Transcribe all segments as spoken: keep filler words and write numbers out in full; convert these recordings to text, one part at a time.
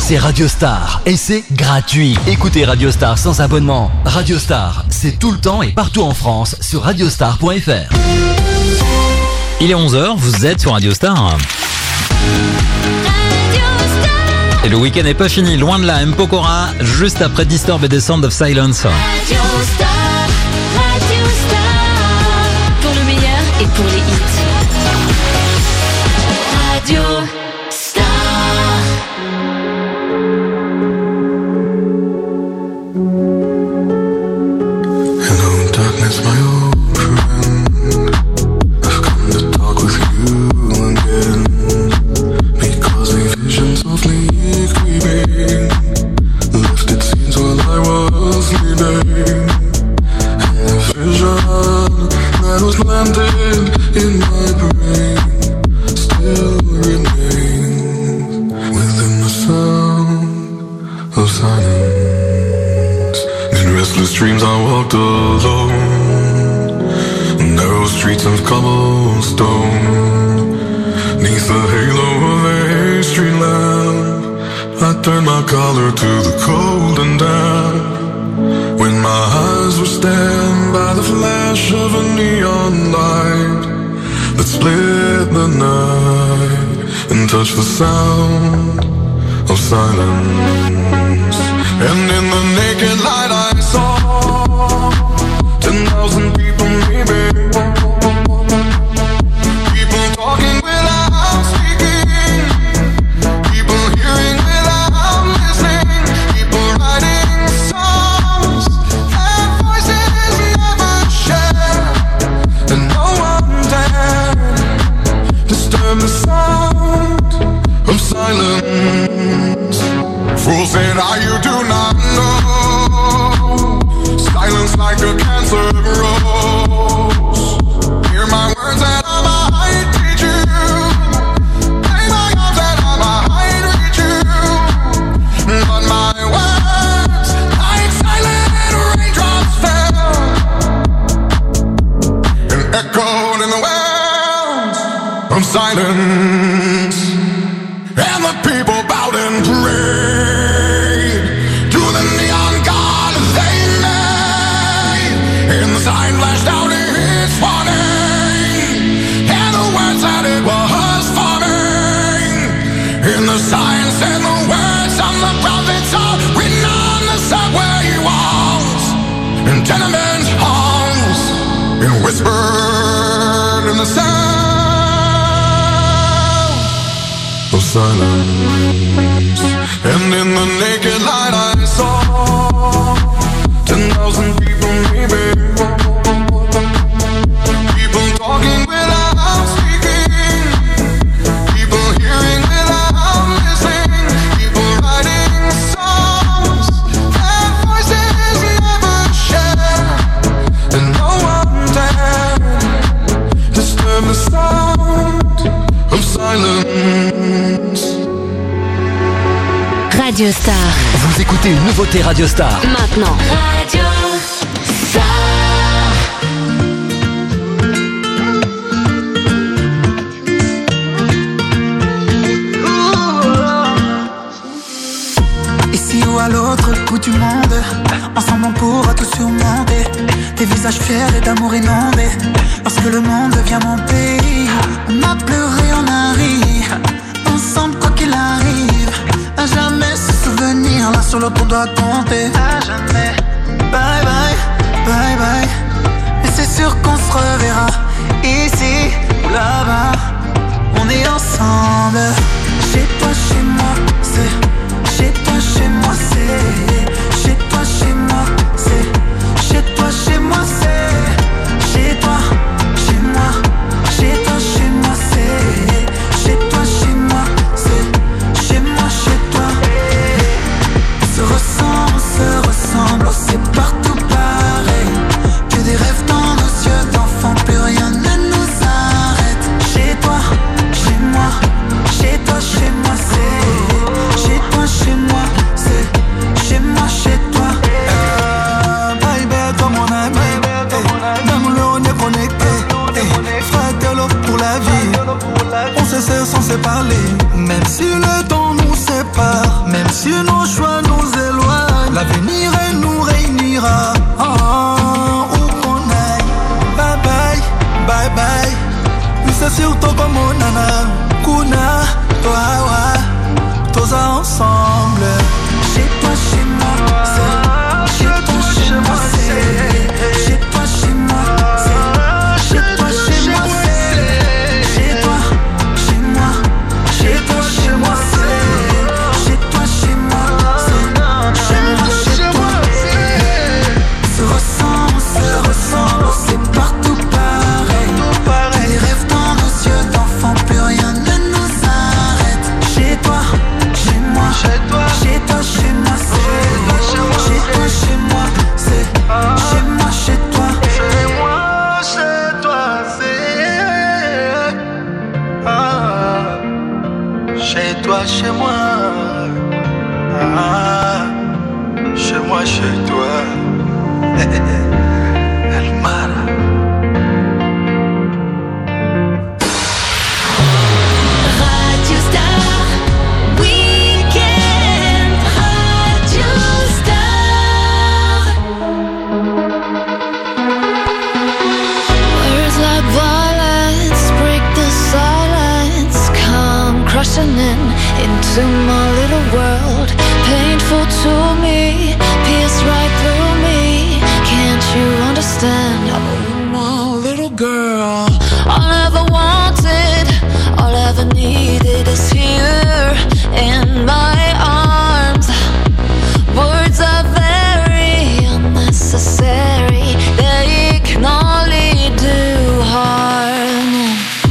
c'est Radio Star et c'est gratuit. Écoutez Radio Star sans abonnement. Radio Star, c'est tout le temps et partout en France sur radiostar point f r. Il est onze heures, vous êtes sur Radio Star. Et le week-end n'est pas fini, loin de là. M. Pokora, juste après Disturbed et The Sound of Silence. Radio Star, Radio Star, pour le meilleur et pour les hits. Radio Star. Hello, darkness, my old friend. I've come to talk with you again. Because a vision softly creeping left its scenes while I was sleeping. And the vision that was planted in my brain still remains within the sound of silence. In restless dreams I walked alone, narrow streets of cobblestone. Neath the halo of a street lamp, I turned my collar to the cold and damp. When my eyes were stabbed by the flash of a neon light that split the night and touched the sound of silence. And in the naked light I saw ten thousand people maybe, people talking without speaking, people hearing without listening, people writing songs that voices never share, and no one dared disturb the sound of silence. Fools said, ah, you do not know, silence like a cancer grows. Hear my words and I might teach you, play my arms and I might reach you, but my words like silent raindrops fell and echoed in the wells of silence. And the people bowed and prayed to the neon god they made. And the sign flashed out its warning, and the words that it was forming. And the sign said the words of the prophets are written on the subway walls and tenement halls, and whispered in the sound of silence. And in the naked light I saw ten thousand people maybe, people talking without speaking, people hearing without listening, people writing songs that voices never share, and no one dared disturb the sound of silence. Radio Star. Vous écoutez une nouveauté Radio Star. Maintenant. Radio Star. Ici ou à l'autre bout du monde, ensemble on pourra tout surmonter. Des visages fiers et d'amour inondés. Lorsque le monde devient mon pays, on a pleuré, on a ri. Ensemble quoi qu'il arrive, à jamais ce souvenir là sur l'autre on doit compter. À jamais. Bye bye, bye bye. Mais c'est sûr qu'on se reverra, ici ou là-bas. On est ensemble. Chez toi, chez moi, c'est. Chez toi, chez moi, c'est. Chez toi, chez moi, c'est. Chez toi, chez moi, c'est. Chez toi, chez moi. Chez toi, chez moi, c'est. Chez toi, chez moi, c'est. Chez moi, chez toi. On se ressent, on se ressemble, oh, c'est partout pareil. Que des rêves dans nos yeux d'enfants, plus rien ne nous arrête. Chez toi, chez moi, chez toi, chez moi, c'est. Chez toi, chez moi, c'est. Chez moi, chez toi. Baby, toi mon ami, dans le on est connecté. Fratello pour la vie, on se sait sans se parler. Même si le temps nous sépare, même si si nos choix nous éloignent, l'avenir elle nous réunira. Oh, oh, où qu'on aille, bye bye, bye bye. Puis c'est surtout comme mon nana, Kuna, toi, ouais, tous ensemble. Chez toi, chez moi, c'est. Chez toi, chez moi, c'est. Chez toi, chez moi, c'est. Chez toi, chez moi, c'est. Chez toi, chez moi, chez toi, chez moi, c'est. Chez toi, chez moi, c'est. Chez moi, chez toi, c'est. Se ressemble, se ressemble, c'est partout pareil. Les rêves dans nos yeux d'enfants, plus rien ne nous arrête. Chez toi, chez moi, chez toi, chez toi, chez moi, c'est. Chez toi, chez moi, c'est. Chez moi, chez toi, chez moi, chez toi, c'est. Ah, chez toi, chez moi. Ah, chez moi, chez toi. El Mara. Radio Star Weekend, Radio Star. Words like violence break the silence, come crushing in into my little world. Painful to me, pierce right through me. Can't you understand? I'm a little girl. All I ever wanted, all I ever needed is here in my arms. Words are very unnecessary, they can only do harm.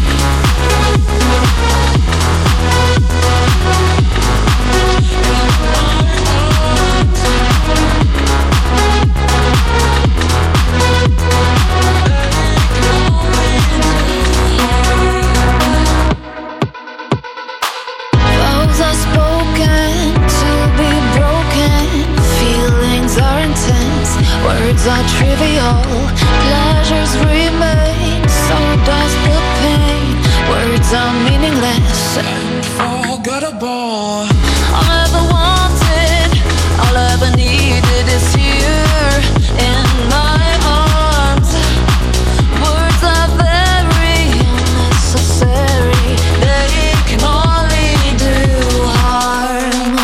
Vows are spoken to be broken. Feelings are intense, words are trivial. Pleasures remain, so does the pain. Words are meaningless and forgettable. All I ever wanted, all I ever needed is here in my arms. Words are very unnecessary, they can only do harm.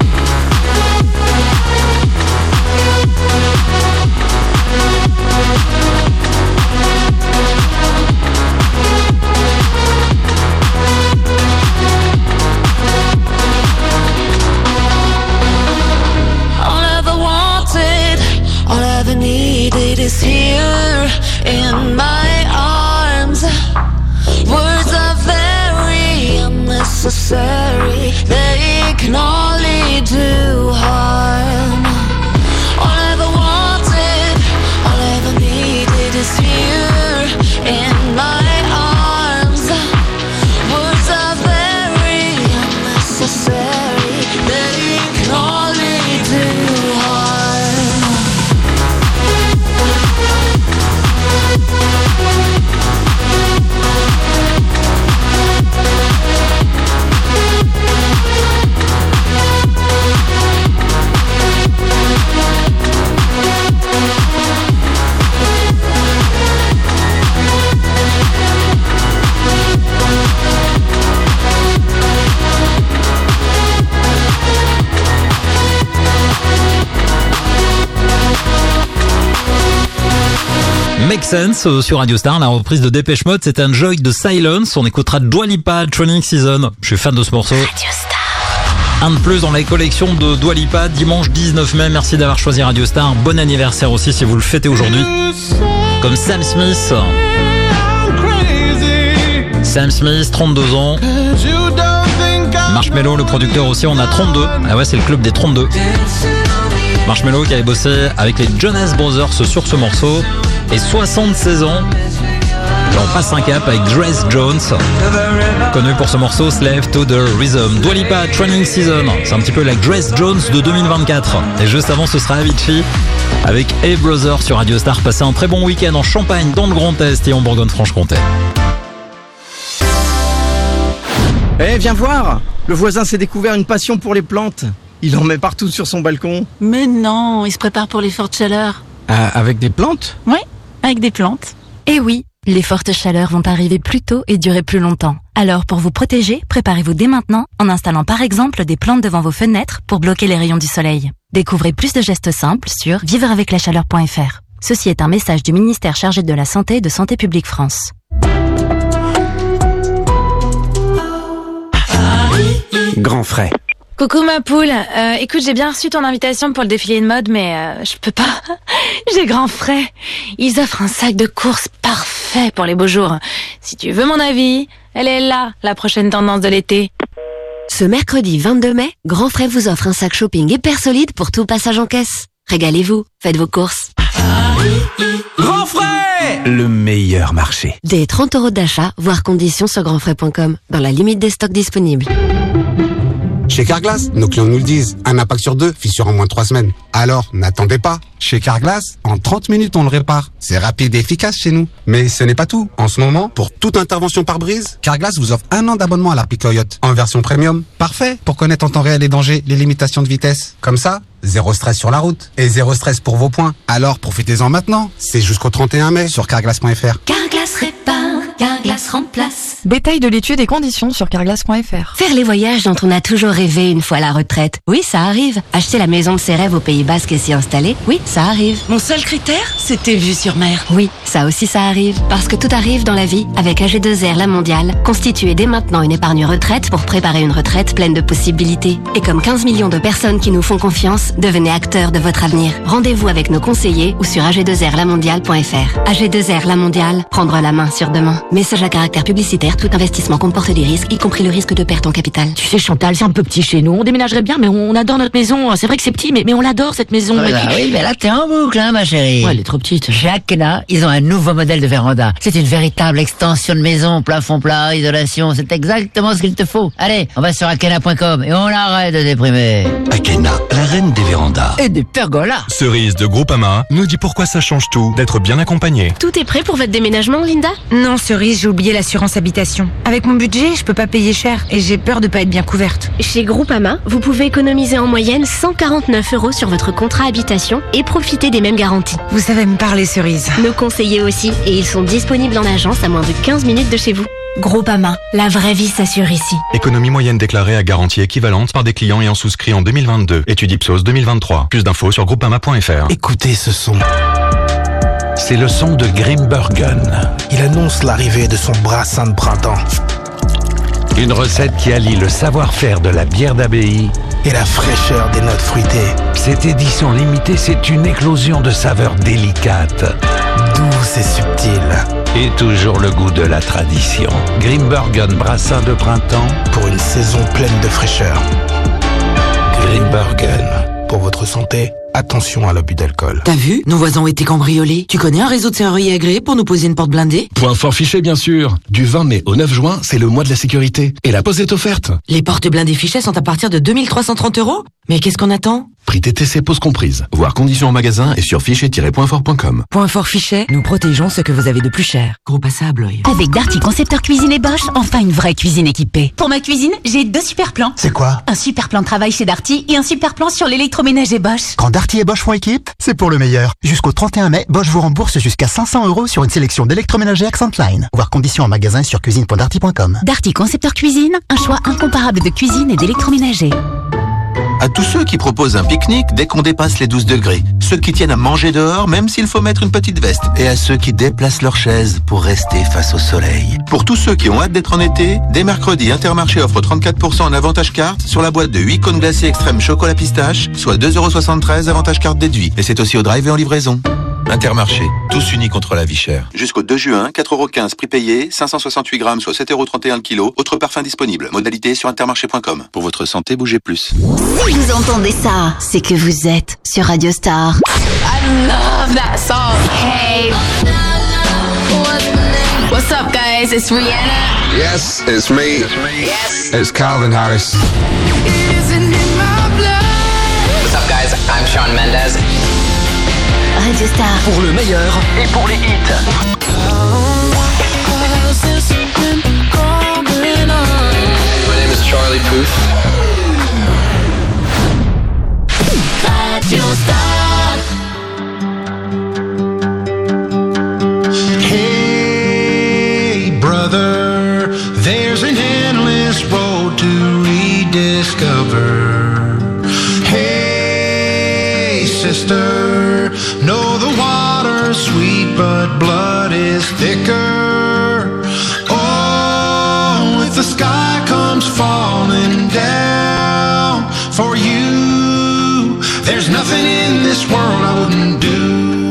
All I ever wanted, all I ever needed is here in my arms. Words are very unnecessary, they can only do harm. All I ever wanted, all I ever needed is here in my arms. Words are very unnecessary, they can only do harm. Make Sense sur Radio Star, la reprise de Dépêche Mode, c'est un Enjoy the Silence. On écoutera Dua Lipa, Training Season. Je suis fan de ce morceau. Radio Star. Un de plus dans les collections de Dua Lipa, dimanche dix-neuf mai. Merci d'avoir choisi Radio Star. Bon anniversaire aussi si vous le fêtez aujourd'hui. Comme Sam Smith. Sam Smith, trente-deux ans. Marshmello, le producteur aussi, on a trente-deux. Ah ouais, c'est le club des trente-deux. Marshmello qui avait bossé avec les Jonas Brothers sur ce morceau. Et soixante-seize ans. On passe un cap avec Grace Jones, connu pour ce morceau Slave to the Rhythm. Dua Lipa, Training Season, c'est un petit peu la Grace Jones de deux mille vingt-quatre. Et juste avant, ce sera Avicii avec Hey Brother sur Radio Star. Passez un très bon week-end en Champagne, dans le Grand Est et en Bourgogne-Franche-Comté. Eh, viens voir! Le voisin s'est découvert une passion pour les plantes. Il en met partout sur son balcon. Mais non, il se prépare pour les fortes chaleurs. Euh, avec des plantes ? Oui, avec des plantes. Et oui, les fortes chaleurs vont arriver plus tôt et durer plus longtemps. Alors pour vous protéger, préparez-vous dès maintenant en installant par exemple des plantes devant vos fenêtres pour bloquer les rayons du soleil. Découvrez plus de gestes simples sur vivre avec la chaleur point f r. Ceci est un message du ministère chargé de la Santé et de Santé publique France. Grand frais. Coucou ma poule, euh, écoute, j'ai bien reçu ton invitation pour le défilé de mode, mais euh, je peux pas. J'ai grand frais. Ils offrent un sac de course parfait pour les beaux jours. Si tu veux mon avis, elle est là, la prochaine tendance de l'été. Ce mercredi vingt-deux mai, Grand Frais vous offre un sac shopping hyper solide pour tout passage en caisse. Régalez-vous, faites vos courses. Grand frais, le meilleur marché. Des trente euros d'achat, voire conditions sur grand frais point com, dans la limite des stocks disponibles. Chez Carglass, nos clients nous le disent, un impact sur deux, fissure en moins de trois semaines. Alors, n'attendez pas. Chez Carglass, en trente minutes, on le répare. C'est rapide et efficace chez nous. Mais ce n'est pas tout. En ce moment, pour toute intervention par brise, Carglass vous offre un an d'abonnement à l'appli Coyote, en version premium. Parfait pour connaître en temps réel les dangers, les limitations de vitesse. Comme ça, zéro stress sur la route. Et zéro stress pour vos points. Alors, profitez-en maintenant. C'est jusqu'au trente et un mai sur carglass point f r. Carglass répare, Carglass remplace. Détail de l'étude et conditions sur carglass point f r. Faire les voyages dont on a toujours rêvé une fois à la retraite. Oui, ça arrive. Acheter la maison de ses rêves au Pays Basque et s'y installer. Oui, ça arrive. Mon seul critère, c'était vue sur mer. Oui, ça aussi ça arrive. Parce que tout arrive dans la vie avec A G deux R La Mondiale. Constituez dès maintenant une épargne retraite pour préparer une retraite pleine de possibilités. Et comme quinze millions de personnes qui nous font confiance, devenez acteurs de votre avenir. Rendez-vous avec nos conseillers ou sur a g deux r la mondiale point f r. A G deux R La Mondiale, prendre la main sur demain. Message à caractère publicitaire, tout investissement comporte des risques, y compris le risque de perte en capital. Tu sais Chantal, c'est un peu petit chez nous, on déménagerait bien mais on adore notre maison. C'est vrai que c'est petit mais, mais on l'adore cette maison. Oh là, oui, mais là t'es en boucle hein ma chérie. Ouais, elle est trop petite. Chez Akena, ils ont un nouveau modèle de véranda. C'est une véritable extension de maison, plafond plat, isolation, c'est exactement ce qu'il te faut. Allez, on va sur akena point com et on arrête de déprimer. Akena, la reine des vérandas. Et des pergolas. Cerise de Groupama nous dit pourquoi ça change tout d'être bien accompagné. Tout est prêt pour votre déménagement, Linda ? Non, Cerise, j'ai oublié l'assurance habitation. Avec mon budget, je peux pas payer cher et j'ai peur de pas être bien couverte. Chez Groupama, vous pouvez économiser en moyenne cent quarante-neuf euros sur votre contrat habitation et profiter des mêmes garanties. Vous savez me parler, Cerise. Nos conseillers aussi, et ils sont disponibles en agence à moins de quinze minutes de chez vous. Groupama, la vraie vie s'assure ici. Économie moyenne déclarée à garantie équivalente par des clients ayant souscrit en deux mille vingt-deux. Étude Ipsos deux mille vingt-trois. Plus d'infos sur groupama point f r. Écoutez ce son. C'est le son de Grimbergen. Il annonce l'arrivée de son brassin de printemps. Une recette qui allie le savoir-faire de la bière d'abbaye et la fraîcheur des notes fruitées. Cette édition limitée, c'est une éclosion de saveurs délicates, douces et subtiles. Et toujours le goût de la tradition. Grimbergen brassin de printemps pour une saison pleine de fraîcheur. Grimbergen. Pour votre santé, attention à l'abus d'alcool. T'as vu? Nos voisins ont été cambriolés. Tu connais un réseau de serruriers agréé pour nous poser une porte blindée? Point fort Fichet, bien sûr. Du vingt mai au neuf juin, c'est le mois de la sécurité. Et la pause est offerte. Les portes blindées Fichet sont à partir de deux mille trois cent trente euros? Mais qu'est-ce qu'on attend? Prix T T C, pause comprise. Voir conditions en magasin et sur fichet tiret point fort point com. Point fort Fichet, nous protégeons ce que vous avez de plus cher. Groupe à ça à Blois. Avec Darty Concepteur Cuisine et Bosch, enfin une vraie cuisine équipée. Pour ma cuisine, j'ai deux super plans. C'est quoi? Un super plan de travail chez Darty et un super plan sur l'électroménager Bosch. Quand Darty et Bosch font équipe, c'est pour le meilleur. Jusqu'au trente et un mai, Bosch vous rembourse jusqu'à cinq cents euros sur une sélection d'électroménagers Accentline. Voir conditions en magasin sur cuisine point darty point com. Darty Concepteur Cuisine, un choix incomparable de cuisine et d'électroménager. À tous ceux qui proposent un pique-nique dès qu'on dépasse les douze degrés. Ceux qui tiennent à manger dehors même s'il faut mettre une petite veste. Et à ceux qui déplacent leurs chaises pour rester face au soleil. Pour tous ceux qui ont hâte d'être en été, dès mercredi, Intermarché offre trente-quatre pour cent en avantage carte sur la boîte de huit cônes glacés extrême chocolat pistache, soit deux euros soixante-treize avantage carte déduit. Et c'est aussi au drive et en livraison. Intermarché, tous unis contre la vie chère. Jusqu'au deux juin, quatre euros quinze prix payé, cinq cent soixante-huit grammes, soit sept euros trente et un le kilo. Autre parfum disponible. Modalité sur intermarché point com. Pour votre santé, bougez plus. Si vous entendez ça, c'est que vous êtes sur Radio Star. I love that song. Hey. What's up, guys? It's Rihanna. Yes, it's me. It's me. Yes. It's Calvin Harris. What's up, guys? I'm Shawn Mendes. Radio Star. Pour le meilleur et pour les hits. My name is Charlie Puth. There's an endless road to rediscover. Hey, sister, know the water's sweet, but blood is thicker. Oh, if the sky comes falling down for you, there's nothing in this world I wouldn't do.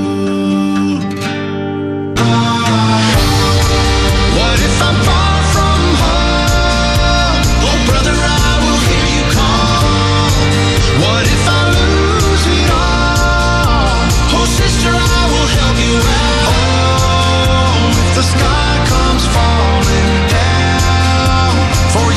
What if I'm far from home? Oh, brother, I will hear you call. What if I lose it all? Oh, sister, I will help you out. Oh, if the sky comes falling down for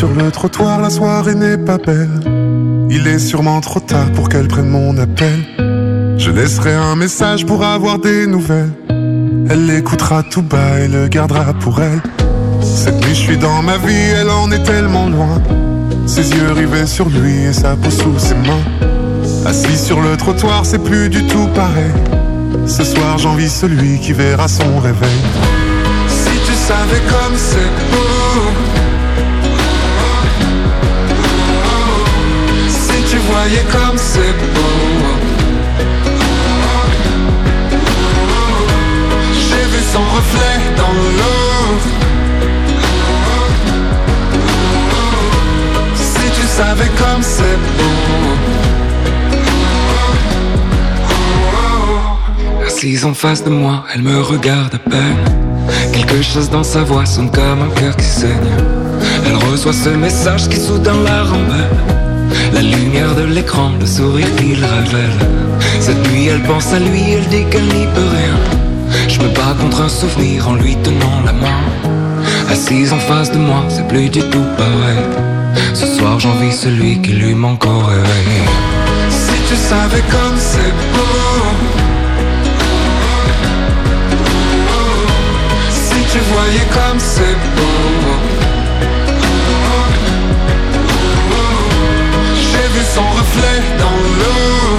sur le trottoir, la soirée n'est pas belle. Il est sûrement trop tard pour qu'elle prenne mon appel. Je laisserai un message pour avoir des nouvelles. Elle l'écoutera tout bas et le gardera pour elle. Cette nuit je suis dans ma vie, elle en est tellement loin. Ses yeux rivés sur lui et sa peau sous ses mains. Assis sur le trottoir, c'est plus du tout pareil. Ce soir j'envie celui qui verra son réveil. Si tu savais comme c'est beau, si tu voyais comme c'est beau. J'ai vu son reflet dans l'eau. Si tu savais comme c'est beau. Assise en face de moi, elle me regarde à peine. Quelque chose dans sa voix sonne comme un cœur qui saigne. Elle reçoit ce message qui soudain la rembelle. La lumière de l'écran, le sourire qu'il révèle. Cette nuit elle pense à lui, elle dit qu'elle n'y peut rien. Je me bats contre un souvenir en lui tenant la main. Assise en face de moi, c'est plus du tout pareil. Ce soir j'envie celui qui lui manque au réveil. Si tu savais comme c'est beau, si tu voyais comme c'est beau. J'ai vu son reflet dans l'eau.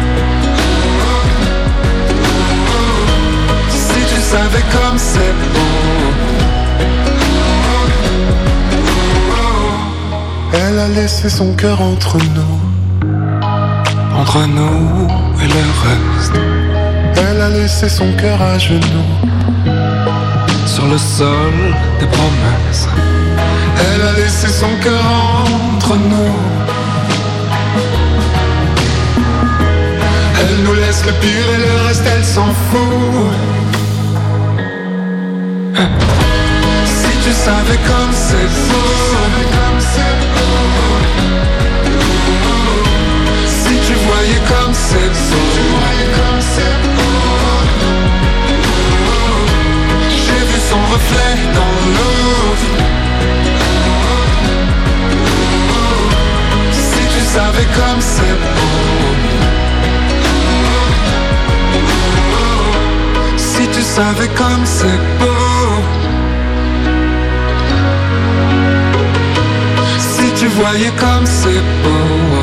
Si tu savais comme c'est beau. Elle a laissé son cœur entre nous, entre nous et le reste. Elle a laissé son cœur à genoux, sur le sol des promesses. Elle a laissé son cœur entre nous. Elle nous laisse le pire et le reste elle s'en fout. Si tu savais comme c'est fou. Si tu voyais comme c'est beau. J'ai vu son reflet dans l'eau. Si tu savais comme c'est beau. Si tu savais comme c'est beau. Si tu voyais comme c'est beau.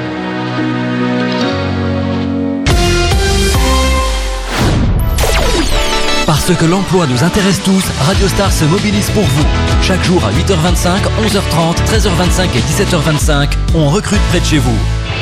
Parce que l'emploi nous intéresse tous, Radio Star se mobilise pour vous. Chaque jour à huit heures vingt-cinq, onze heures trente, treize heures vingt-cinq et dix-sept heures vingt-cinq, on recrute près de chez vous.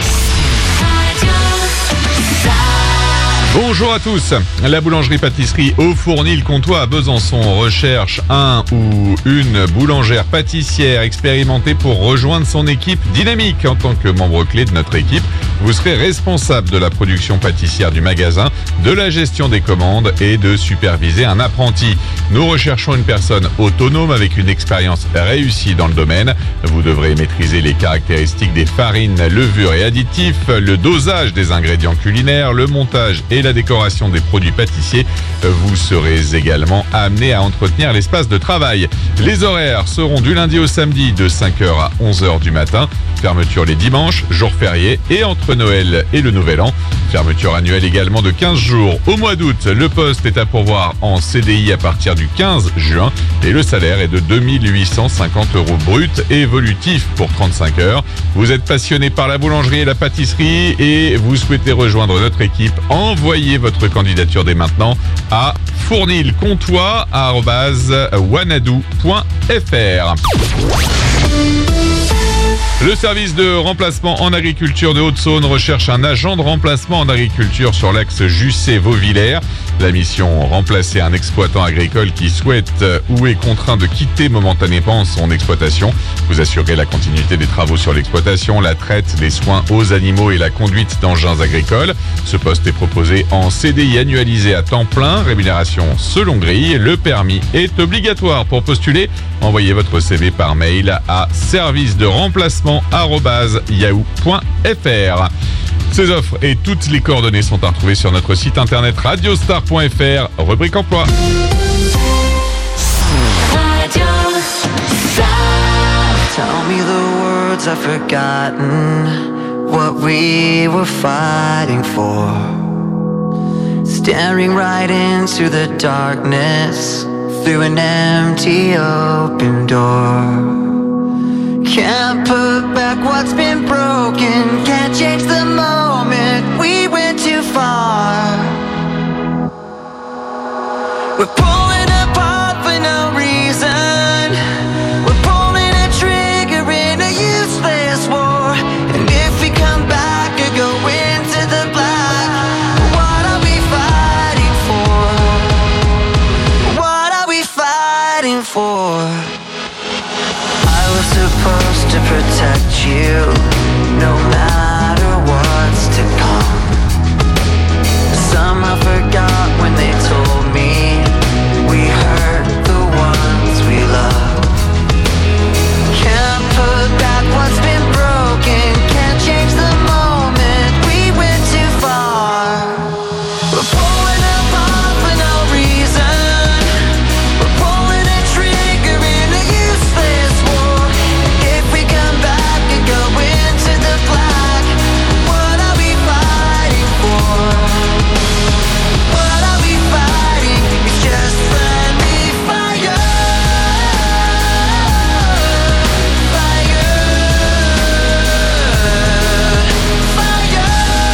Bonjour à tous. La boulangerie-pâtisserie Au Fournil-Comtois à Besançon recherche un ou une boulangère pâtissière expérimentée pour rejoindre son équipe dynamique. En tant que membre clé de notre équipe, vous serez responsable de la production pâtissière du magasin, de la gestion des commandes et de superviser un apprenti. Nous recherchons une personne autonome avec une expérience réussie dans le domaine. Vous devrez maîtriser les caractéristiques des farines, levures et additifs, le dosage des ingrédients culinaires, le montage et la décoration des produits pâtissiers. Vous serez également amené à entretenir l'espace de travail. Les horaires seront du lundi au samedi de cinq heures à onze heures du matin. Fermeture les dimanches, jours fériés et entre Noël et le Nouvel An. Fermeture annuelle également de quinze jours au mois d'août. Le poste est à pourvoir en C D I à partir du quinze juin et le salaire est de deux mille huit cent cinquante euros brut et évolutif pour trente-cinq heures. Vous êtes passionné par la boulangerie et la pâtisserie et vous souhaitez rejoindre notre équipe. Envoyez votre candidature dès maintenant à fournilcomtois arobase wanadoo point f r. Le service de remplacement en agriculture de Haute-Saône recherche un agent de remplacement en agriculture sur l'axe Jussé-Vauvillers. La mission, remplacer un exploitant agricole qui souhaite ou est contraint de quitter momentanément son exploitation. Vous assurez la continuité des travaux sur l'exploitation, la traite, les soins aux animaux et la conduite d'engins agricoles. Ce poste est proposé en C D I annualisé à temps plein, rémunération selon grille. Le permis est obligatoire. Pour postuler, envoyez votre C V par mail à service de remplacement arobase yahoo point f r. Ces offres et toutes les coordonnées sont à retrouver sur notre site internet radiostar point f r, rubrique emploi. Radio Star. forgotten what we were fighting for. Staring right into the darkness through an empty open door. Can't put back what's been broken, can't change the moment we went too far. We're pulling apart for no reason. We're pulling a trigger in a useless war. And if we come back or go into the black, what are we fighting for? What are we fighting for? I was supposed to protect you, no matter what's to come. Somehow forgot when they told me we hurt the ones we love. Can't put back what's been broken, can't change the moment we went too far. We're pulling apart for no reason. We're pulling a trigger in a useless war. If we come back and go into the black, what are we fighting for? What are we fighting? It's just friendly fire. Fire. Fire.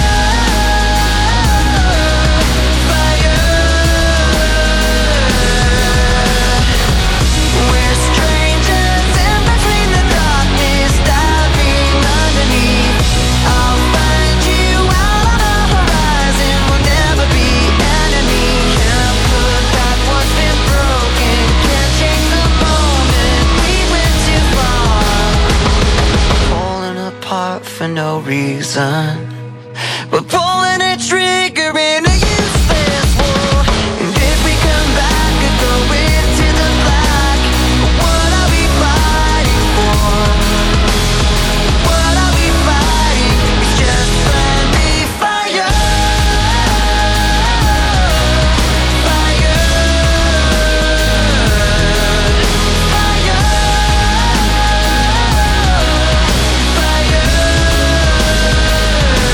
Fire. We're strangers in between the darkness, diving underneath. I'll find you out on the horizon. We'll never be enemies. Can't put back what's been broken, can't change the moment we went too far. Pulling apart for no reason. We're pulling a trigger in a useless war. And if we come back and go into the black, what are we fighting for? What are we fighting? It's just friendly fire. Fire. Fire.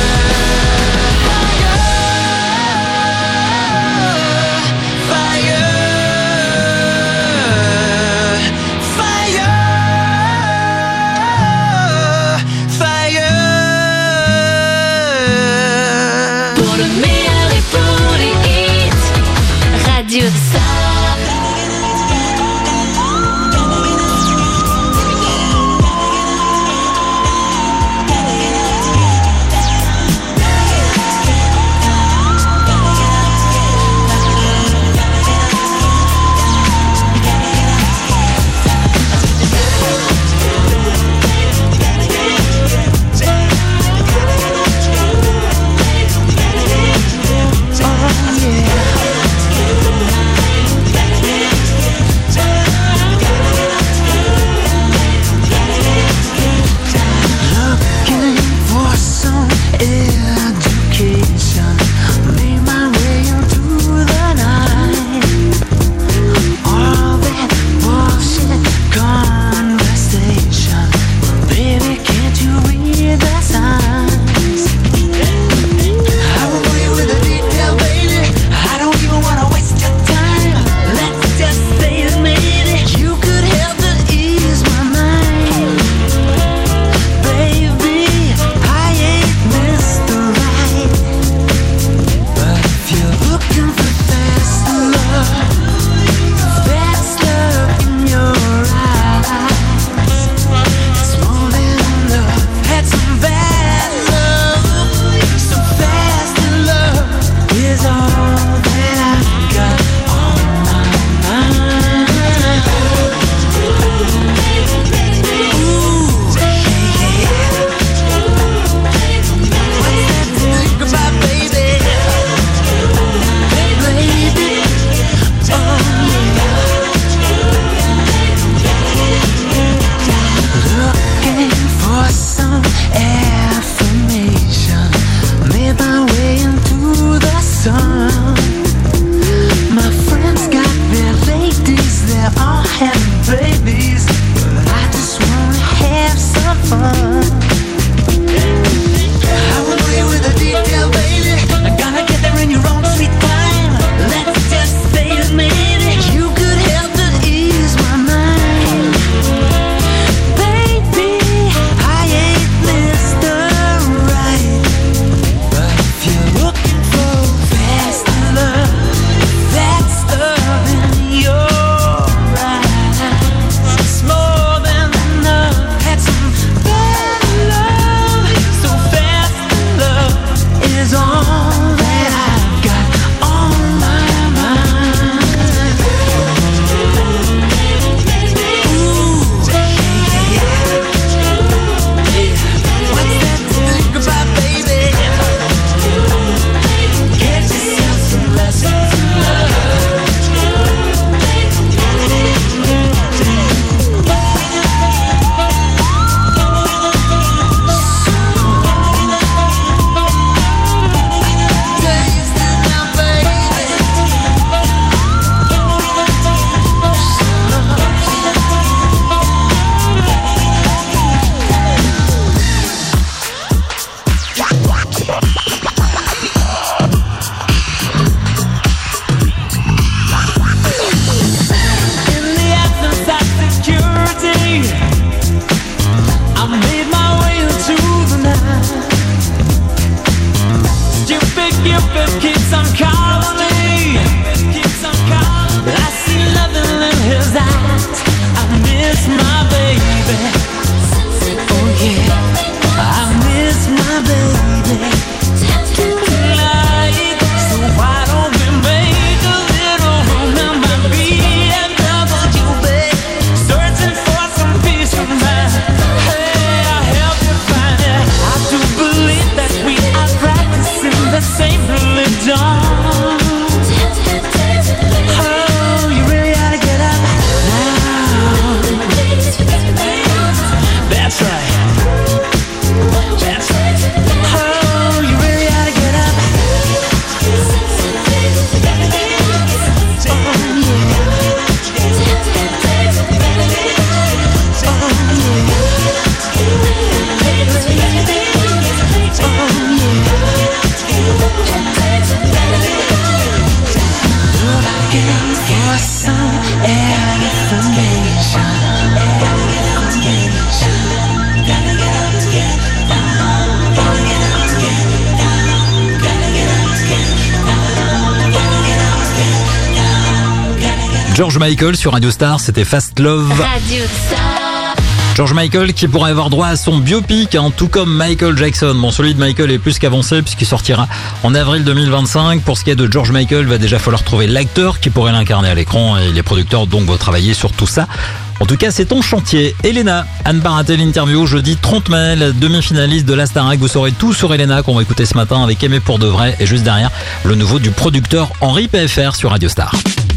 George Michael sur Radio Star, c'était Fast Love. Radio Star. George Michael qui pourrait avoir droit à son biopic, hein, tout comme Michael Jackson. Bon, celui de Michael est plus qu'avancé puisqu'il sortira en avril deux mille vingt-cinq. Pour ce qui est de George Michael, il va déjà falloir trouver l'acteur qui pourrait l'incarner à l'écran et les producteurs donc vont travailler sur tout ça. En tout cas, c'est ton chantier. Elena, Anne Baratel interview jeudi trente mai, la demi-finaliste de la Starac. Vous saurez tout sur Elena qu'on va écouter ce matin avec Aimé pour de vrai. Et juste derrière, le nouveau du producteur Henri P F R sur Radio Star.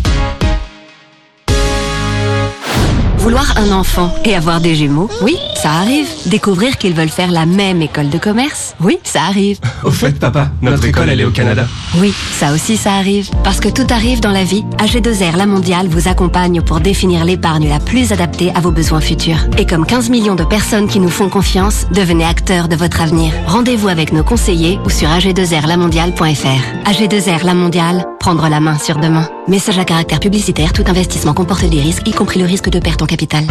Vouloir un enfant et avoir des jumeaux, oui, ça arrive. Découvrir qu'ils veulent faire la même école de commerce, oui, ça arrive. Au fait, papa, notre école, elle est au Canada. Oui, ça aussi, ça arrive. Parce que tout arrive dans la vie, A G deux R La Mondiale vous accompagne pour définir l'épargne la plus adaptée à vos besoins futurs. Et comme quinze millions de personnes qui nous font confiance, devenez acteurs de votre avenir. Rendez-vous avec nos conseillers ou sur a g deux r la mondiale point f r. A G deux R La Mondiale, prendre la main sur demain. Message à caractère publicitaire, tout investissement comporte des risques, y compris le risque de perte en capital.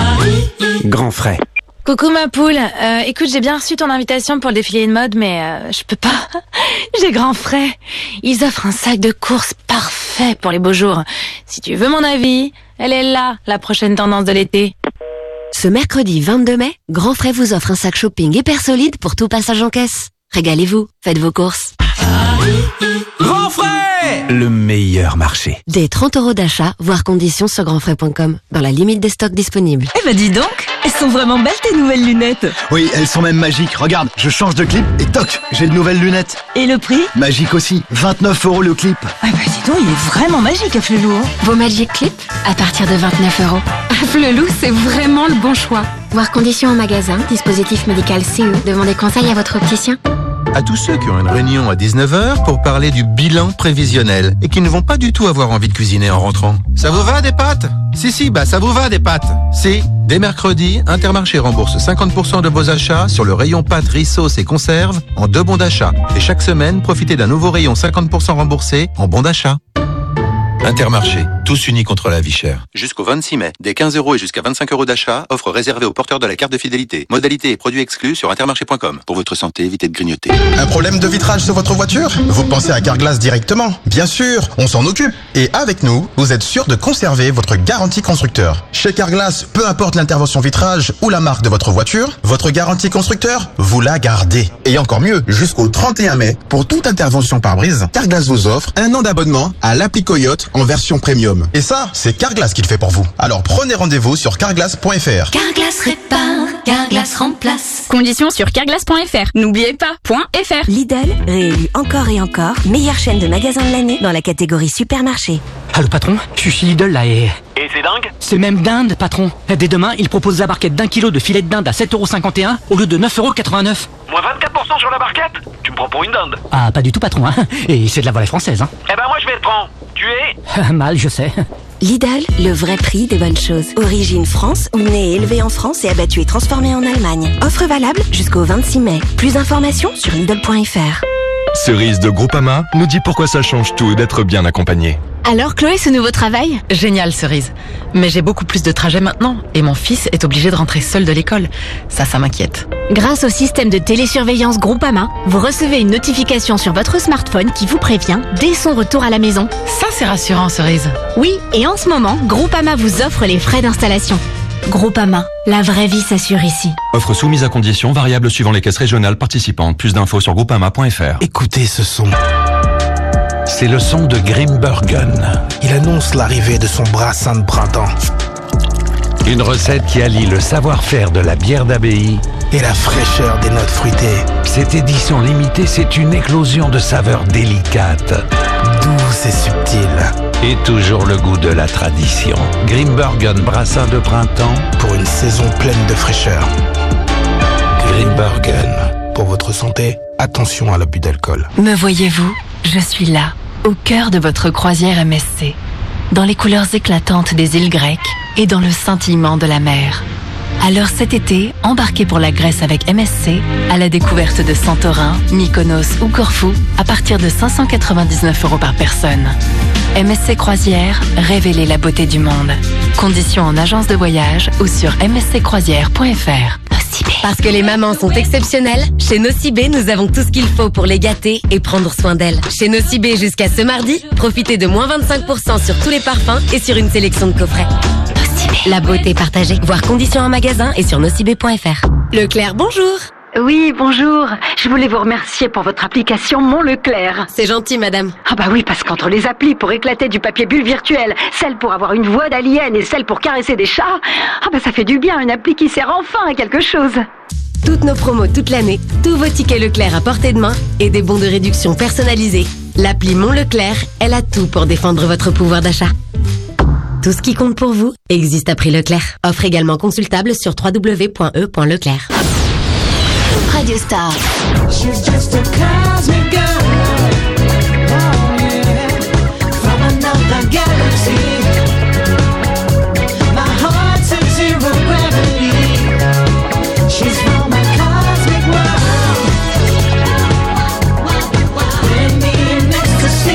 Grand frais. Coucou ma poule, euh, écoute, j'ai bien reçu ton invitation pour le défilé de mode, mais euh, je peux pas. J'ai grand frais. Ils offrent un sac de course parfait pour les beaux jours. Si tu veux mon avis, elle est là, la prochaine tendance de l'été. Ce mercredi vingt-deux mai, Grand Frais vous offre un sac shopping hyper solide pour tout passage en caisse. Régalez-vous, faites vos courses. Grand frais! Le meilleur marché. Des trente euros d'achat, voire conditions sur grand frais point com, dans la limite des stocks disponibles. Eh ben dis donc, elles sont vraiment belles tes nouvelles lunettes. Oui, elles sont même magiques. Regarde, je change de clip et toc, j'ai de nouvelles lunettes. Et le prix? Magique aussi, vingt-neuf euros le clip. Ah bah dis donc, il est vraiment magique à Flelou. Hein. Vos Magic Clip à partir de vingt-neuf euros. À Flelou, c'est vraiment le bon choix. Voir conditions en magasin, dispositif médical C E. Demandez conseil à votre opticien. À tous ceux qui ont une réunion à dix-neuf heures pour parler du bilan prévisionnel et qui ne vont pas du tout avoir envie de cuisiner en rentrant. Ça vous va des pâtes? Si, si, bah ça vous va des pâtes. Si, dès mercredi, Intermarché rembourse cinquante pour cent de vos achats sur le rayon pâtes, riz, sauce et conserves en deux bons d'achat. Et chaque semaine, profitez d'un nouveau rayon cinquante pour cent remboursé en bons d'achat. Intermarché, tous unis contre la vie chère. Jusqu'au vingt-six mai, des quinze euros et jusqu'à vingt-cinq euros d'achat, offre réservée aux porteurs de la carte de fidélité. Modalités et produits exclus sur intermarché point com. Pour votre santé, évitez de grignoter. Un problème de vitrage sur votre voiture? Vous pensez à Carglass directement? Bien sûr, on s'en occupe. Et avec nous, vous êtes sûr de conserver votre garantie constructeur. Chez Carglass, peu importe l'intervention vitrage ou la marque de votre voiture, votre garantie constructeur, vous la gardez. Et encore mieux, jusqu'au trente et un mai, pour toute intervention pare-brise, Carglass vous offre un an d'abonnement à l'appli Coyote en version premium. Et ça, c'est Carglass qui le fait pour vous. Alors prenez rendez-vous sur carglass point f r. Carglass répare, Carglass remplace. Conditions sur carglass point f r. N'oubliez pas, .fr. Lidl, réélu encore et encore, meilleure chaîne de magasins de l'année dans la catégorie supermarché. Ah le patron, je suis chez Lidl là et... Et c'est dingue? C'est même dinde, patron. Dès demain, il propose la barquette d'un kilo de filet de dinde à sept euros cinquante et un au lieu de neuf euros quatre-vingt-neuf. Moins vingt-quatre pour cent sur la barquette? Tu me prends pour une dinde? Ah, pas du tout, patron, hein. Et c'est de la volaille française, hein. Eh ben moi je vais le prendre. Tu es? Mal, je sais. Lidl, le vrai prix des bonnes choses. Origine France, ou né et élevé en France et abattu et transformé en Allemagne. Offre valable jusqu'au vingt-six mai. Plus d'informations sur lidl point f r. Cerise de Groupama nous dit pourquoi ça change tout d'être bien accompagné. Alors Chloé, ce nouveau travail? Génial Cerise. Mais j'ai beaucoup plus de trajets maintenant et mon fils est obligé de rentrer seul de l'école. Ça, ça m'inquiète. Grâce au système de télésurveillance Groupama, vous recevez une notification sur votre smartphone qui vous prévient dès son retour à la maison. Ça, c'est rassurant Cerise. Oui, et en ce moment, Groupama vous offre les frais d'installation. Groupama, la vraie vie s'assure ici. Offre soumise à conditions, variable suivant les caisses régionales participantes. Plus d'infos sur groupama point f r. Écoutez ce son. C'est le son de Grimbergen. Il annonce l'arrivée de son brassin de printemps. Une recette qui allie le savoir-faire de la bière d'abbaye et la fraîcheur des notes fruitées. Cette édition limitée, c'est une éclosion de saveurs délicates, douces et subtiles. Et toujours le goût de la tradition. Grimbergen brassin de printemps pour une saison pleine de fraîcheur. Grimbergen. Pour votre santé, attention à l'abus d'alcool. Me voyez-vous? Je suis là, au cœur de votre croisière M S C, dans les couleurs éclatantes des îles grecques et dans le scintillement de la mer. Alors cet été, embarquez pour la Grèce avec M S C à la découverte de Santorin, Mykonos ou Corfou à partir de cinq cent quatre-vingt-dix-neuf euros par personne. M S C Croisière, révélez la beauté du monde. Conditions en agence de voyage ou sur m s c croisière point f r. Parce que les mamans sont exceptionnelles, chez Nocibé, nous avons tout ce qu'il faut pour les gâter et prendre soin d'elles. Chez Nocibé, jusqu'à ce mardi, profitez de moins vingt-cinq pour cent sur tous les parfums et sur une sélection de coffrets. Nocibé. La beauté partagée. Voir conditions en magasin et sur nocibé point f r. Leclerc, bonjour. Oui, bonjour. Je voulais vous remercier pour votre application Mon Leclerc. C'est gentil, madame. Ah bah oui, parce qu'entre les applis pour éclater du papier bulle virtuel, celle pour avoir une voix d'alien et celle pour caresser des chats, ah bah ça fait du bien, une appli qui sert enfin à quelque chose. Toutes nos promos toute l'année, tous vos tickets Leclerc à portée de main et des bons de réduction personnalisés. L'appli Mon Leclerc, elle a tout pour défendre votre pouvoir d'achat. Tout ce qui compte pour vous existe à prix Leclerc. Offre également consultable sur w w w point e point leclerc. Radio Star. She's just a cosmic girl, oh yeah, from another galaxy. My heart's at zero gravity. She's from a cosmic world. With me in ecstasy,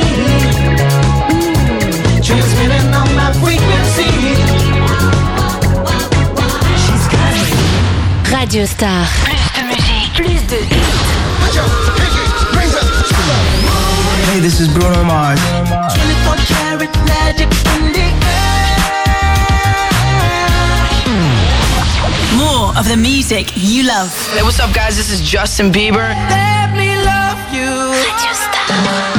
mm, transmitting on my frequency. She's cosmic. Radio Star. Plus de hits. Hey, this is Bruno Mars. twenty-four karat magic in the air. More of the music you love. Hey, what's up, guys? This is Justin Bieber. Let me love you. Radio Star.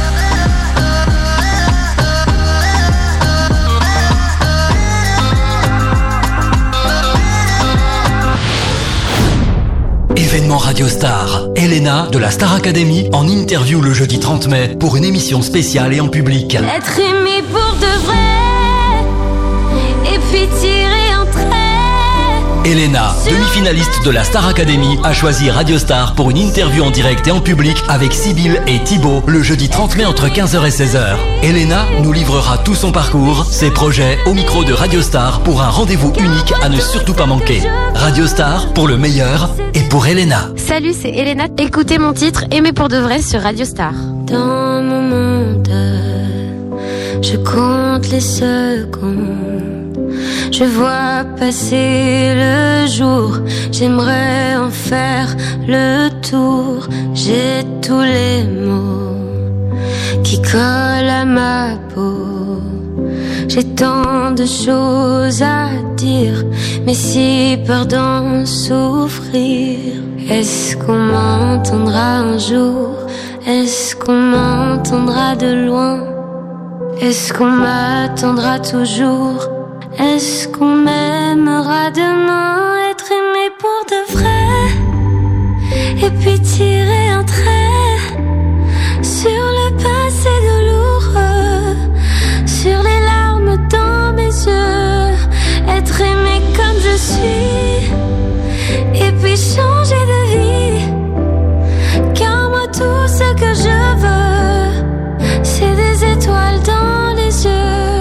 Événement Radio Star. Elena de la Star Academy en interview le jeudi trente mai pour une émission spéciale et en public. Être aimé pour de vrai et puis tirer un trait. Elena, demi-finaliste de la Star Academy, a choisi Radio Star pour une interview en direct et en public avec Sybille et Thibaut le jeudi trente mai entre quinze heures et seize heures. Elena nous livrera tout son parcours, ses projets au micro de Radio Star pour un rendez-vous unique à ne surtout pas manquer. Radio Star pour le meilleur et pour Elena. Salut, c'est Elena. Écoutez mon titre Aimé pour de vrai sur Radio Star. Dans mon monde, je compte les secondes. Je vois passer le jour, j'aimerais en faire le tour. J'ai tous les mots qui collent à ma peau. J'ai tant de choses à dire, mais si peur d'en souffrir. Est-ce qu'on m'entendra un jour? Est-ce qu'on m'entendra de loin? Est-ce qu'on m'attendra toujours? Est-ce qu'on m'aimera demain? Être aimé pour de vrai et puis tirer un trait sur le passé douloureux, sur les larmes dans mes yeux. Être aimé comme je suis et puis changer de vie. Car moi tout ce que je veux, c'est des étoiles dans les yeux.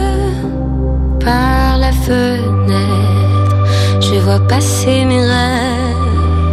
Par la fenêtre, je vois passer mes rêves.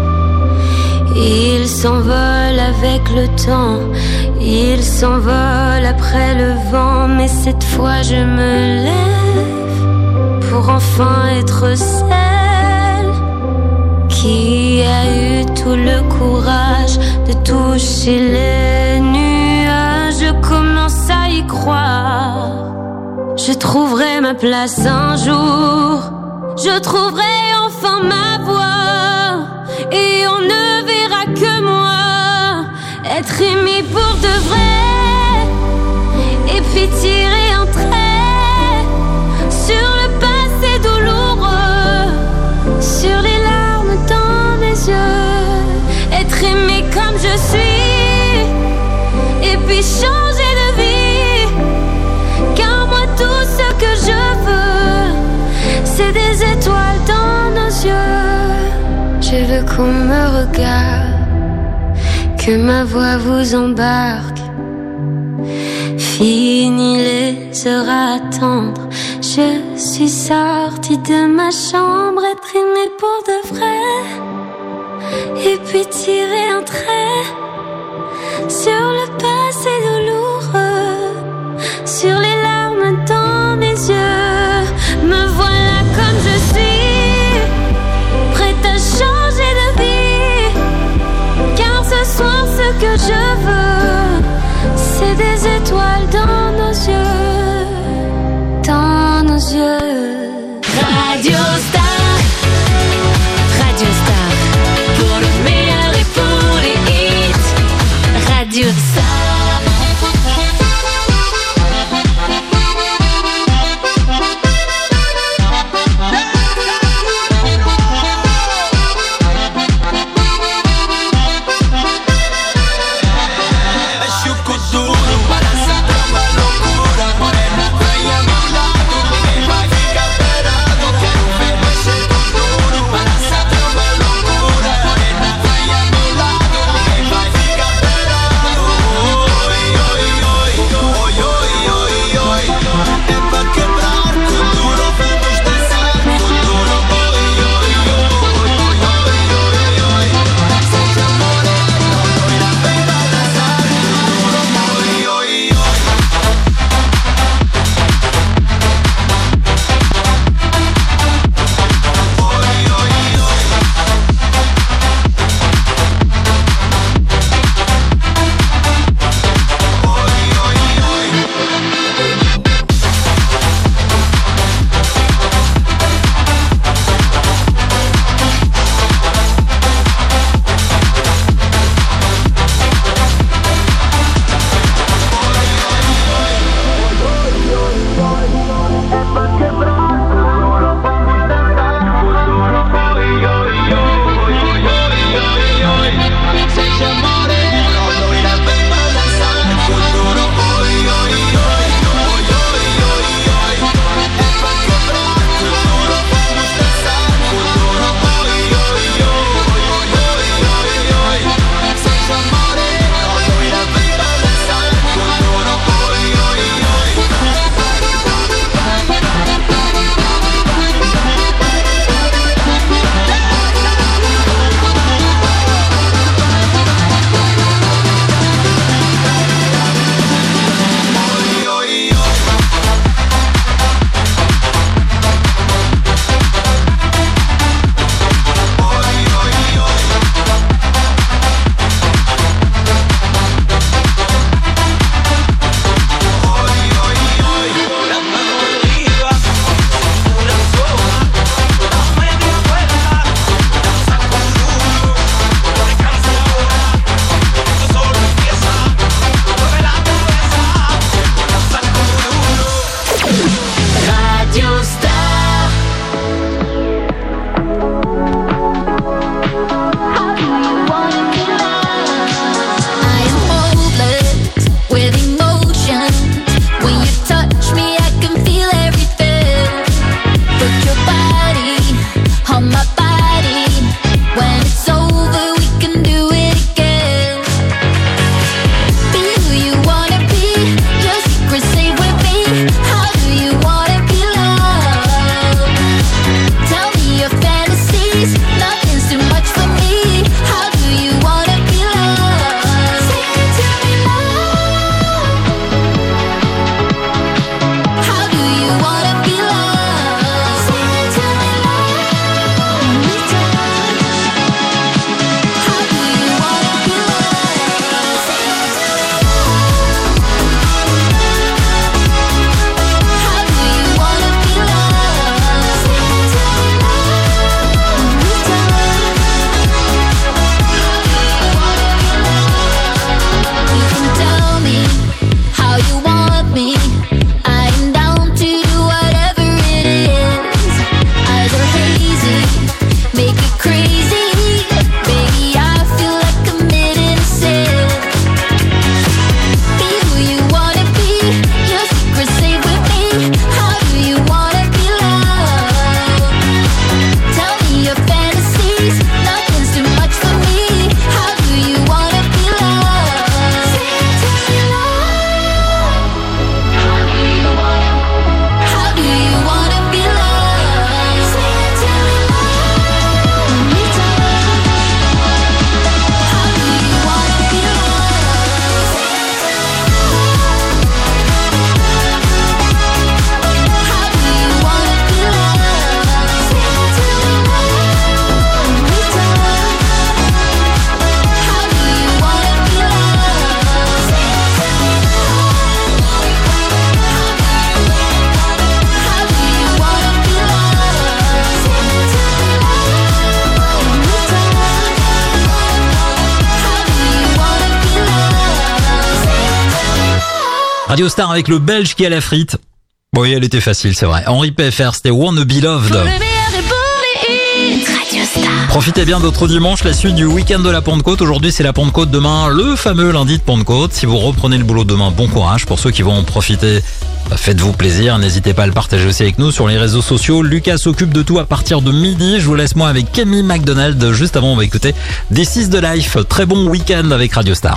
Ils s'envolent avec le temps, ils s'envolent après le vent. Mais cette fois je me lève pour enfin être celle qui a eu tout le courage de toucher les nuages. Je commence à y croire. Je trouverai ma place un jour. Je trouverai enfin ma voix. Et on ne verra que moi. Être aimé pour de vrai. Et puis tirer un trait sur le passé douloureux, sur les larmes dans mes yeux. Être aimé comme je suis et puis changer de vie. Car moi tout ce que je veux, c'est des étoiles dans nos yeux. Je veux qu'on me regarde, que ma voix vous embarque. Fini les heures à attendre, je suis sortie de ma chambre. Être aimée pour de vrai et puis tirer un trait sur le passé douloureux, sur les larmes dans mes yeux. Me voilà comme je suis, prête à changer Radio Star. Radio Star. Pour le meilleur et pour les hits. Radio Star. Morena, dueña a mi lado, me va a ficar pegado, quero ver Radio Star avec le Belge qui a la frite. Bon, oui, elle était facile, c'est vrai. Henri P F R, c'était Wanna Be Loved. Profitez bien d'autres dimanche, la suite du week-end de la Pentecôte. Aujourd'hui, c'est la Pentecôte, demain, le fameux lundi de Pentecôte. Si vous reprenez le boulot demain, bon courage. Pour ceux qui vont en profiter, bah, faites-vous plaisir. N'hésitez pas à le partager aussi avec nous sur les réseaux sociaux. Lucas s'occupe de tout à partir de midi. Je vous laisse moi avec Camille McDonald. Juste avant, on va écouter This is the Life. Très bon week-end avec Radio Star.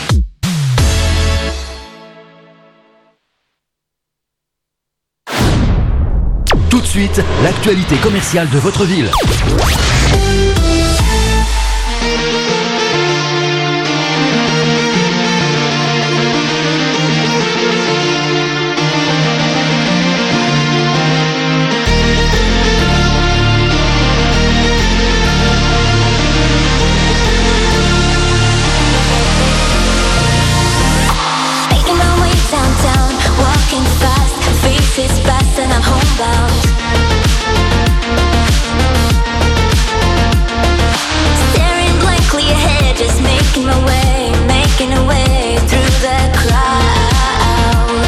Tout de suite, l'actualité commerciale de votre ville. Making my way downtown, walking fast, faces fast and I'm homebound. Staring blankly ahead, just making my way, making a way through the crowd.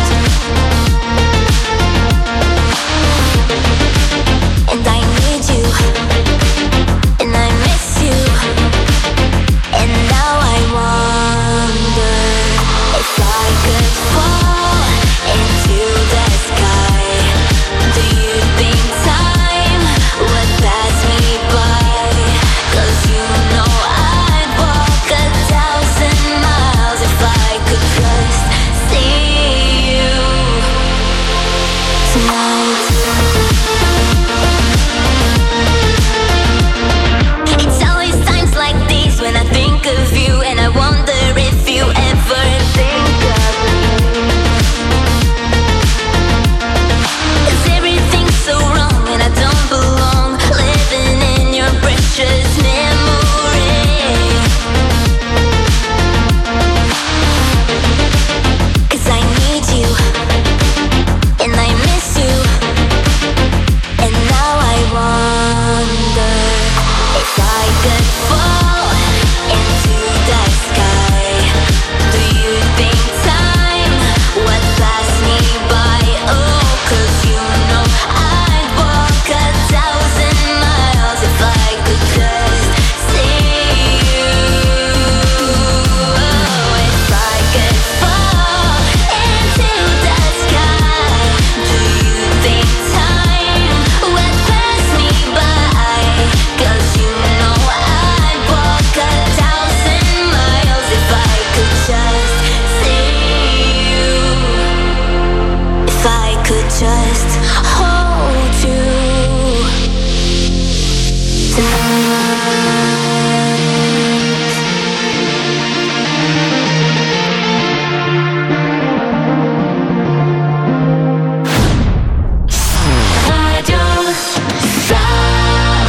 And I need you, and I miss you, and now I wonder if I could fall into the sky. Do you think time would pass me by? 'Cause you know I'd walk a thousand miles if I could just see you tonight. It's always times like these when I think of you, and I wonder if you ever think of me. 'Cause everything's so wrong and I don't belong, living in your precious memory. 'Cause I need you, and I miss you, and now I wonder if I could fall into the sky. Do you think time would pass me by? Oh, 'cause you know I'd walk a thousand miles if I could just see you. Oh, if I could fall into the sky, do you think time would pass me by? 'Cause you know I'd walk a thousand miles if I could just see you. If I could just hold you tonight. Radio Star.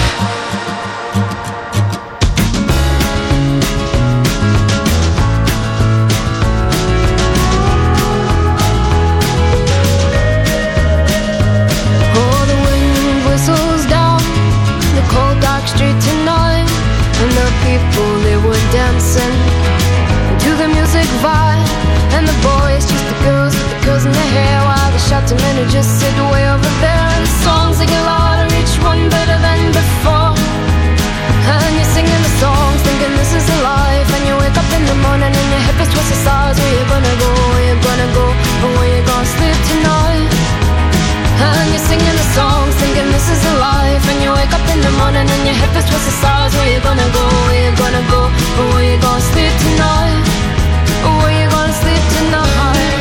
Oh, the wind whistles down the cold dark street tonight, and the people they were dancing to the music vibe, and the boys just the girls with the curls in their hair, while the shouting men who just sit way over there, and the songs they get louder, each one better than before. And you're singing the songs, thinking this is a life, and you wake up in the morning and your hip is twisted sides. Where you gonna go? Where you gonna go? Or where you gonna sleep tonight? And you're singing the songs, thinking this is a life, and you wake up in the morning and your hip is twisted sides. Where you gonna go? Where you gonna go? Or where you gonna sleep tonight? Or where you gonna sleep tonight?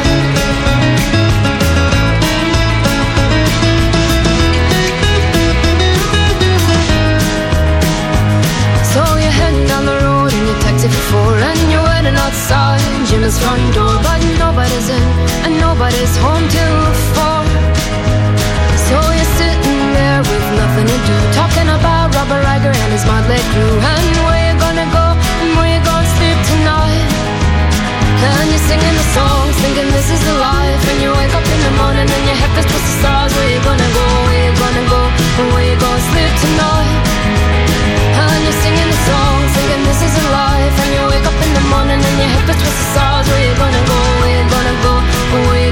So you're heading down the road in your taxi for four, and you're waiting outside Jim's front door, but nobody's in and nobody's home till four. So you're sitting there with nothing to do, talking about Robert Riger and his motley crew, and where you gonna go and where you gonna sleep tonight. And you're singing the songs, thinking this is the life, and you wake up in the morning and your head is twisted stars. Where you gonna go? Where you gonna go? And where you gonna sleep tonight? And you're singing the songs, thinking this is a life, and you wake up in the morning and your head is twisted stars. Where you gonna go? Where you gonna go? And where you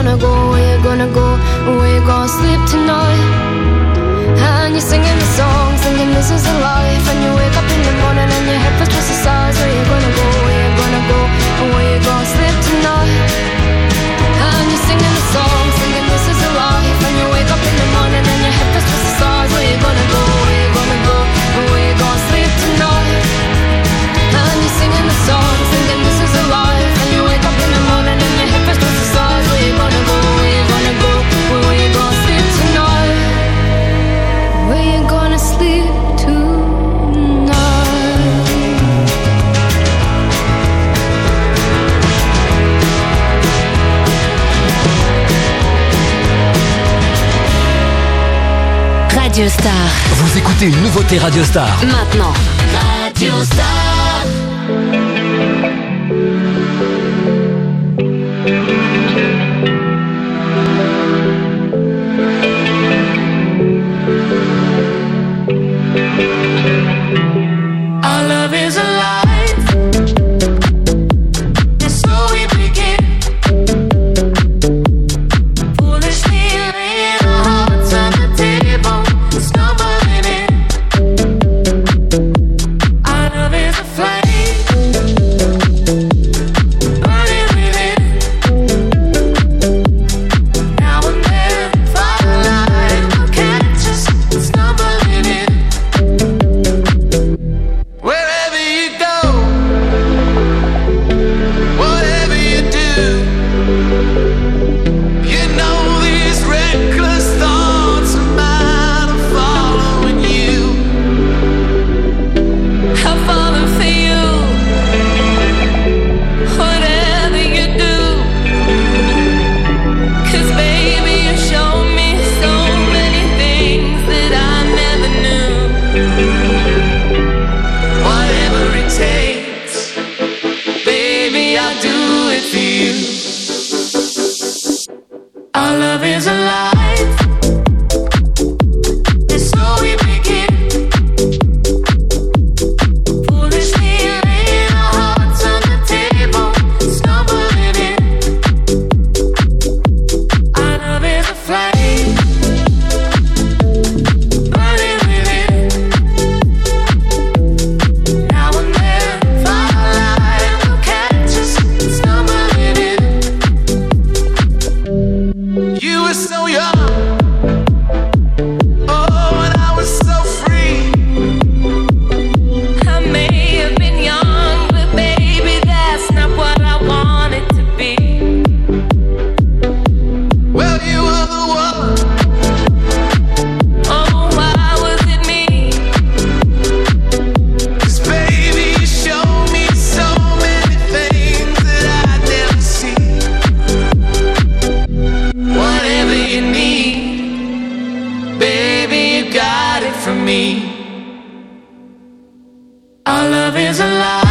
gonna go, where you gonna go, where you gonna sleep tonight? And you're singing the song, singing this is a life. And you wake up in the morning and your head feels just the size. Where you gonna go, where you gonna go, where you gonna sleep tonight? And you're singing the song, singing this is a life. And you wake up in the morning and your head feels just the size. Where you gonna go, where you gonna go, where you gonna sleep tonight? And you're singing the song, singing this is a life. And you wake up in the morning and your head feels just the size. Where you gonna go, where you gonna go, where you gonna sleep tonight? Where you gonna sleep tonight? Radio Star. Vous écoutez une nouveauté Radio Star. Maintenant. Radio Star. Our love is alive. And so we begin. Foolishly laying our hearts on the table, stumbling in. Our love is a flame, burning within. Now and then, firelight will catch us stumbling in. Wherever you go, whatever you do, you know these reckless thoughts are mine are following you. I've fallen for you. Whatever you do, 'cause baby you show me so many things that I never knew. Whatever it takes, baby, I'll do it for you. Our love is alive, and so we begin. Foolishly laying our hearts on the table, stumbling in. Our love is a flame, burning within. Now and then, firelight will catch us stumbling in. You were so young, oh, and I was so free. I may have been young, but baby, that's not what I wanted to be. Well, you were the one. Oh, why was it me? 'Cause baby, you showed me so many things that I'd never see. Whatever you need, baby, you got it from me. Our love is alive.